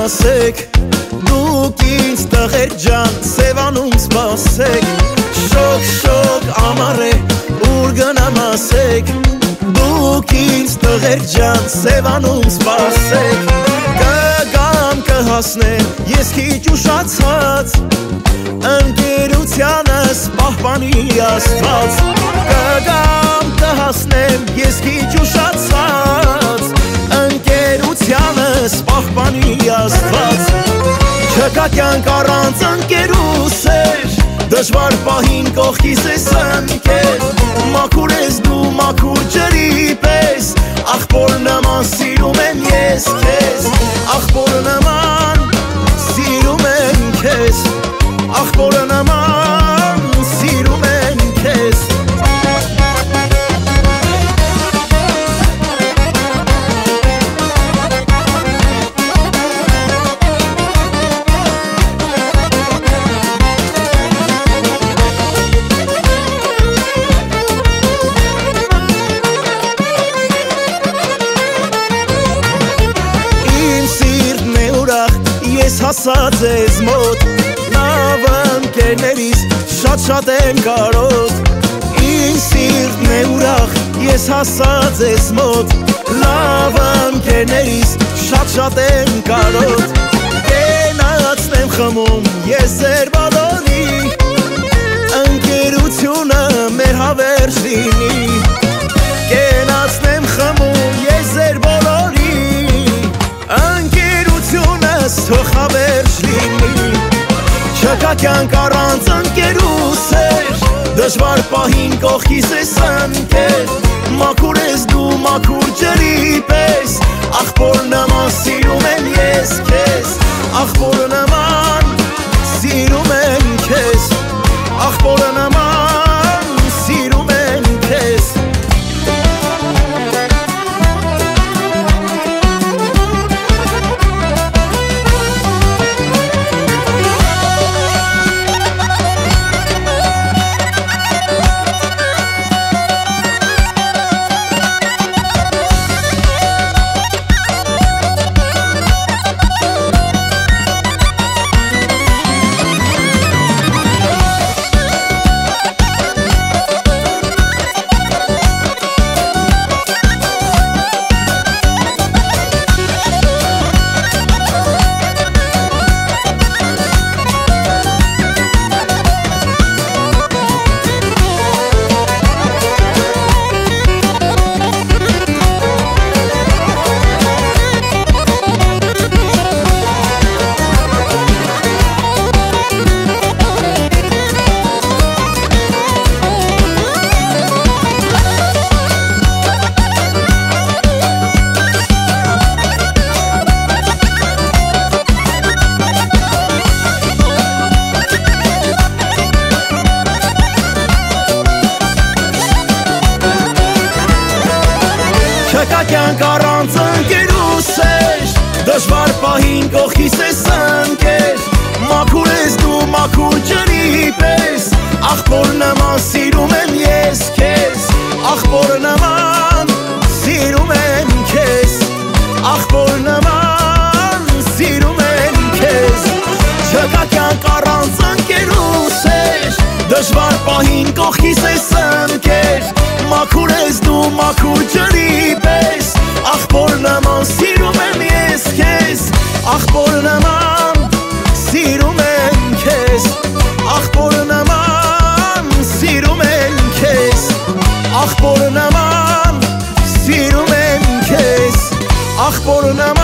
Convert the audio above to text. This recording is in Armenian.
ասեք Դուք ինձ տղեր ջան սևանում սպասեք Շոկ շոկ ամառ է ուր գնամ ասեք Դուք ինձ տղեր ջան սևանում սպասեք Կգամ կհասնեմ ես քիչ ուշացած Ընկերությանս պահպանի Աստված Կգամ կհասնեմ ես քիչ ուշացած Ընկերությանս պահպանի Աստված Չկա կյանք առանց ընկերուսեր Դժվար պահին կողքիս ես ընկեր Մաքուր ես դու մաքուր ջրի պես Աղբոր նման սիրում եմ ես քեզ Աղբոր նման սիրում եմ քեզ Աղբոր նման սիրում եմ քեզ Ես հասած ես մոտ Լավ ընկերներիս շատ եմ կարոտ Իմ սիրտն է ուրախ ես հասած ես մոտ Լավ ընկերներիս շատ եմ կարոտ Կենացն եմ խմում ես ձեր բոլորի Ընկերությունը մեր հավերժ լինի Կենացն եմ խմում ես ձեր բոլորի Թող հավերժ լինի Չկա կյանք առանց ընկերուսեր Դժվար պահին կողքիս ես ընկեր Մաքուր ես դու մաքուր ջրի պես Աղբոր նման սիրում եմ ես քեզ Աղբոր նման սիրում եմ քեզ Աղբոր նման սիրում եմ քեզ Չկա կյանք առանց ընկերուսեր Դժվար պահին կողքիս ես ընկեր Մաքուր ես դու մաքուր ջրի պես Աղբոր նման սիրում եմ ես քեզ Աղբոր նման սիրում եմ քեզ Աղբոր նման սիրում եմ քեզ Չկա կյանք առանց ընկերուսեր Դժվար պահին կողքիս ես ընկեր Մաքուր ես դու մաքուր ջրի պես Աղբոր նման սիրում եմ ես քեզ Աղբոր նման սիրում եմ քեզ Աղբոր նման սիրում եմ քեզ Աղբոր նման սիրում եմ քեզ Աղբոր նման